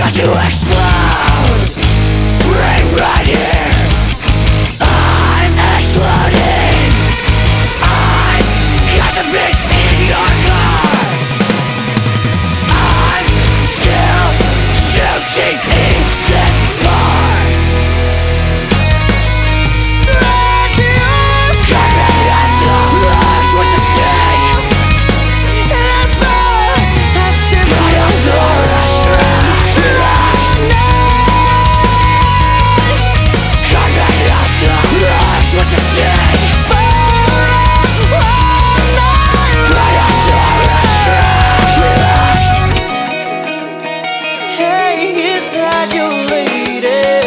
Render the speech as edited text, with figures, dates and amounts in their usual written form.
to explode. Right here, I'm exploding. I got the beat in your car. I'm still shooting in the bar. Strangers coming at the legs with the sting. As far as Tyrannosaurus Rex. Coming at the legs with the sting. Tyrannosaurus Rex. Hey, is that your lady?